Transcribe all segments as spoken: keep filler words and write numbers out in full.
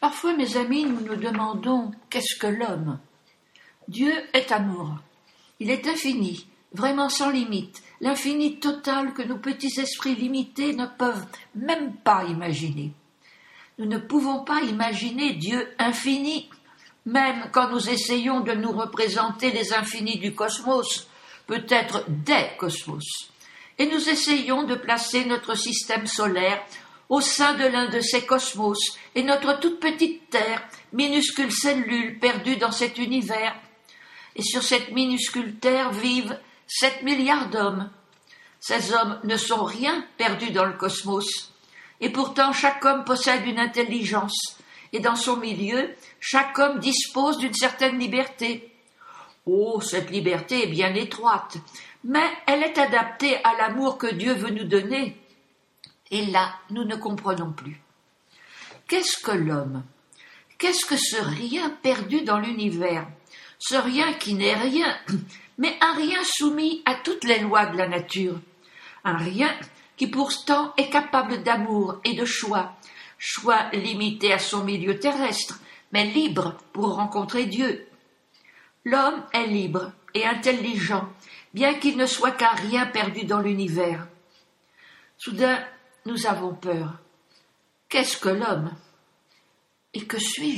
Parfois, mes amis, nous nous demandons qu'est-ce que l'homme ? Dieu est amour. Il est infini, vraiment sans limite, l'infini total que nos petits esprits limités ne peuvent même pas imaginer. Nous ne pouvons pas imaginer Dieu infini, même quand nous essayons de nous représenter les infinis du cosmos, peut-être des cosmos, et nous essayons de placer notre système solaire au sein de l'un de ces cosmos et notre toute petite Terre, minuscule cellule perdue dans cet univers. Et sur cette minuscule Terre vivent sept milliards d'hommes. Ces hommes ne sont rien perdus dans le cosmos. Et pourtant, chaque homme possède une intelligence. Et dans son milieu, chaque homme dispose d'une certaine liberté. Oh, cette liberté est bien étroite, mais elle est adaptée à l'amour que Dieu veut nous donner. Et là, nous ne comprenons plus. Qu'est-ce que l'homme ? Qu'est-ce que ce rien perdu dans l'univers ? Ce rien qui n'est rien, mais un rien soumis à toutes les lois de la nature. Un rien qui pourtant est capable d'amour et de choix. Choix limité à son milieu terrestre, mais libre pour rencontrer Dieu. L'homme est libre et intelligent, bien qu'il ne soit qu'un rien perdu dans l'univers. Soudain, nous avons peur. Qu'est-ce que l'homme ? Et que suis-je ?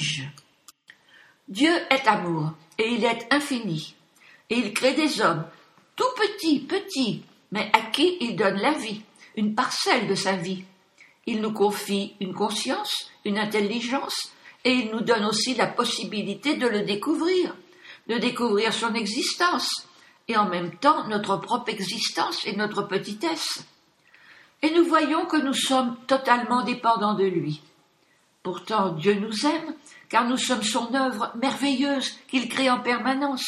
Dieu est amour, et il est infini, et il crée des hommes, tout petits, petits, mais à qui il donne la vie, une parcelle de sa vie. Il nous confie une conscience, une intelligence, et il nous donne aussi la possibilité de le découvrir, de découvrir son existence, et en même temps notre propre existence et notre petitesse. Et nous voyons que nous sommes totalement dépendants de lui. Pourtant, Dieu nous aime, car nous sommes son œuvre merveilleuse qu'il crée en permanence.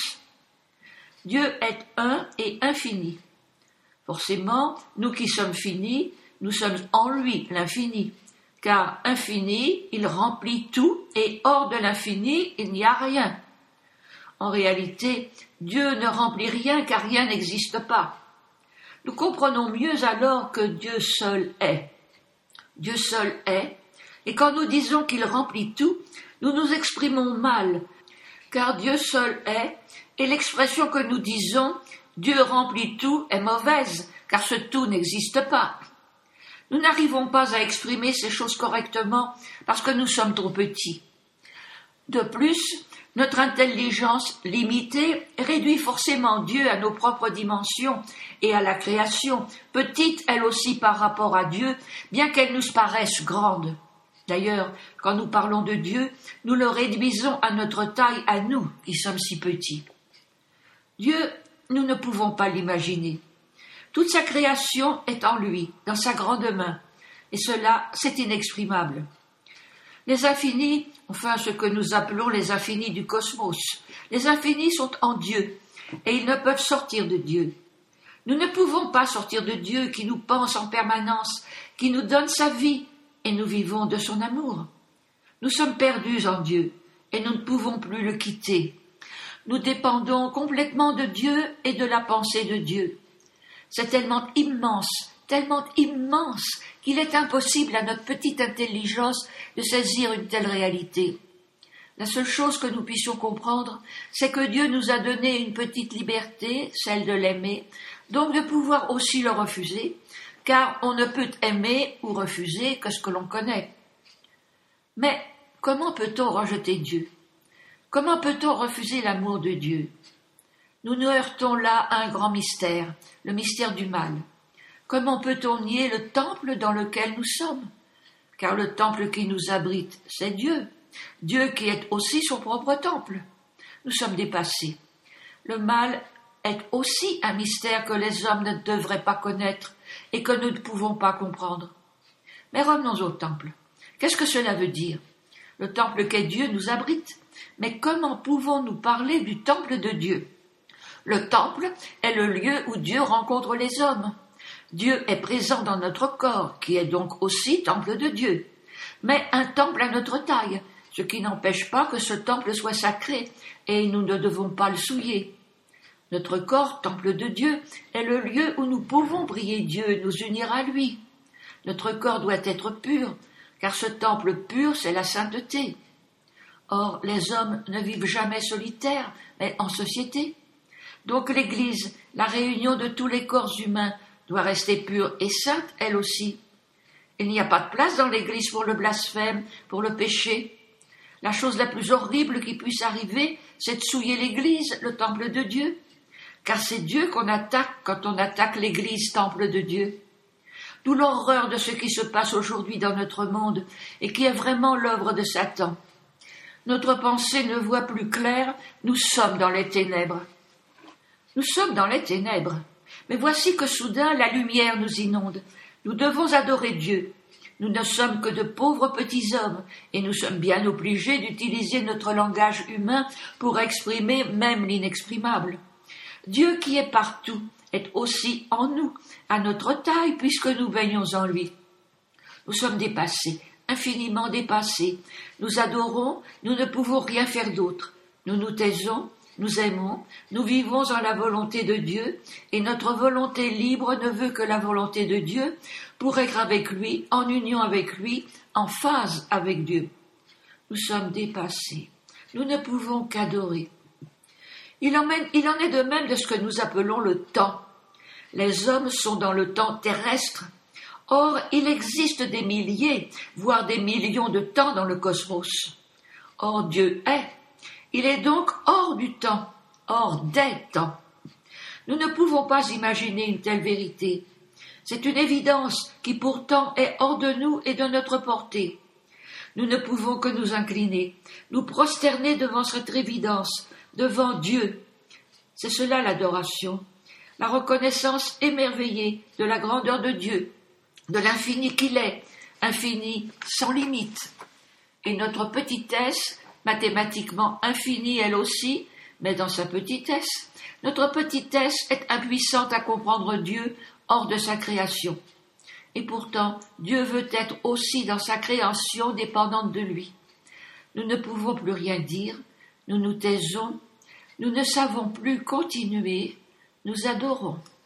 Dieu est un et infini. Forcément, nous qui sommes finis, nous sommes en lui l'infini, car infini, il remplit tout, et hors de l'infini, il n'y a rien. En réalité, Dieu ne remplit rien, car rien n'existe pas. Nous comprenons mieux alors que Dieu seul est. Dieu seul est, et quand nous disons qu'il remplit tout, nous nous exprimons mal, car Dieu seul est, et l'expression que nous disons « Dieu remplit tout » est mauvaise, car ce tout n'existe pas. Nous n'arrivons pas à exprimer ces choses correctement parce que nous sommes trop petits. De plus, notre intelligence limitée réduit forcément Dieu à nos propres dimensions et à la création, petite elle aussi par rapport à Dieu, bien qu'elle nous paraisse grande. D'ailleurs, quand nous parlons de Dieu, nous le réduisons à notre taille, à nous qui sommes si petits. Dieu, nous ne pouvons pas l'imaginer. Toute sa création est en lui, dans sa grande main, et cela, c'est inexprimable. Les infinis, enfin ce que nous appelons les infinis du cosmos, les infinis sont en Dieu, et ils ne peuvent sortir de Dieu. Nous ne pouvons pas sortir de Dieu qui nous pense en permanence, qui nous donne sa vie, et nous vivons de son amour. Nous sommes perdus en Dieu, et nous ne pouvons plus le quitter. Nous dépendons complètement de Dieu et de la pensée de Dieu. C'est tellement immense, tellement immense, qu'il est impossible à notre petite intelligence de saisir une telle réalité. La seule chose que nous puissions comprendre, c'est que Dieu nous a donné une petite liberté, celle de l'aimer, donc de pouvoir aussi le refuser, car on ne peut aimer ou refuser que ce que l'on connaît. Mais comment peut-on rejeter Dieu ? Comment peut-on refuser l'amour de Dieu ? Nous nous heurtons là à un grand mystère, le mystère du mal. Comment peut-on nier le temple dans lequel nous sommes ? Car le temple qui nous abrite, c'est Dieu. Dieu qui est aussi son propre temple. Nous sommes dépassés. Le mal est aussi un mystère que les hommes ne devraient pas connaître et que nous ne pouvons pas comprendre. Mais revenons au temple. Qu'est-ce que cela veut dire ? Le temple qu'est Dieu nous abrite. Mais comment pouvons-nous parler du temple de Dieu ? Le temple est le lieu où Dieu rencontre les hommes. Dieu est présent dans notre corps, qui est donc aussi temple de Dieu. Mais un temple à notre taille, ce qui n'empêche pas que ce temple soit sacré, et nous ne devons pas le souiller. Notre corps, temple de Dieu, est le lieu où nous pouvons prier Dieu et nous unir à lui. Notre corps doit être pur, car ce temple pur, c'est la sainteté, Or, les hommes ne vivent jamais solitaires, mais en société. Donc l'Église, la réunion de tous les corps humains, doit rester pure et sainte, elle aussi. Il n'y a pas de place dans l'Église pour le blasphème, pour le péché. La chose la plus horrible qui puisse arriver, c'est de souiller l'Église, le temple de Dieu. Car c'est Dieu qu'on attaque quand on attaque l'Église, temple de Dieu. D'où l'horreur de ce qui se passe aujourd'hui dans notre monde et qui est vraiment l'œuvre de Satan. Notre pensée ne voit plus clair, nous sommes dans les ténèbres. Nous sommes dans les ténèbres, mais voici que soudain la lumière nous inonde. Nous devons adorer Dieu. Nous ne sommes que de pauvres petits hommes et nous sommes bien obligés d'utiliser notre langage humain pour exprimer même l'inexprimable. Dieu qui est partout est aussi en nous, à notre taille, puisque nous baignons en lui. Nous sommes dépassés, infiniment dépassés. Nous adorons, nous ne pouvons rien faire d'autre. Nous nous taisons, nous aimons, nous vivons en la volonté de Dieu, et notre volonté libre ne veut que la volonté de Dieu pour être avec lui, en union avec lui, en phase avec Dieu. Nous sommes dépassés. Nous ne pouvons qu'adorer. Il en, mène, il en est de même de ce que nous appelons le temps. Les hommes sont dans le temps terrestre. Or, il existe des milliers, voire des millions de temps dans le cosmos. Or, Dieu est. Il est donc hors du temps, hors des temps. Nous ne pouvons pas imaginer une telle vérité. C'est une évidence qui pourtant est hors de nous et de notre portée. Nous ne pouvons que nous incliner, nous prosterner devant cette évidence, devant Dieu. C'est cela l'adoration, la reconnaissance émerveillée de la grandeur de Dieu, de l'infini qu'il est, infini sans limite. Et notre petitesse, mathématiquement infinie elle aussi, mais dans sa petitesse, notre petitesse est impuissante à comprendre Dieu hors de sa création. Et pourtant, Dieu veut être aussi dans sa création dépendante de lui. Nous ne pouvons plus rien dire, nous nous taisons, nous ne savons plus continuer, nous adorons.